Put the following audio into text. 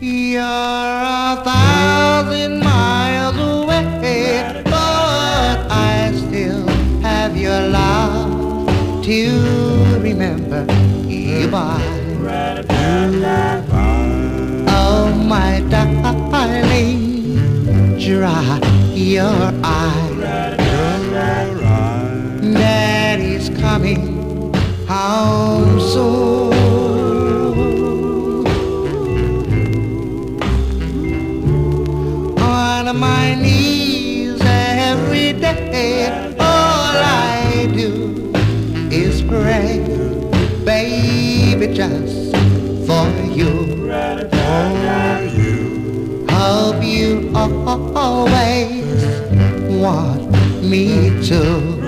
You're 1,000 miles away, but I still have your love to remember you by. Oh, my darling, dry your eyes. Daddy's coming home soon. On my knees every day, all I do is pray, baby, just for you. Hope you always want me to.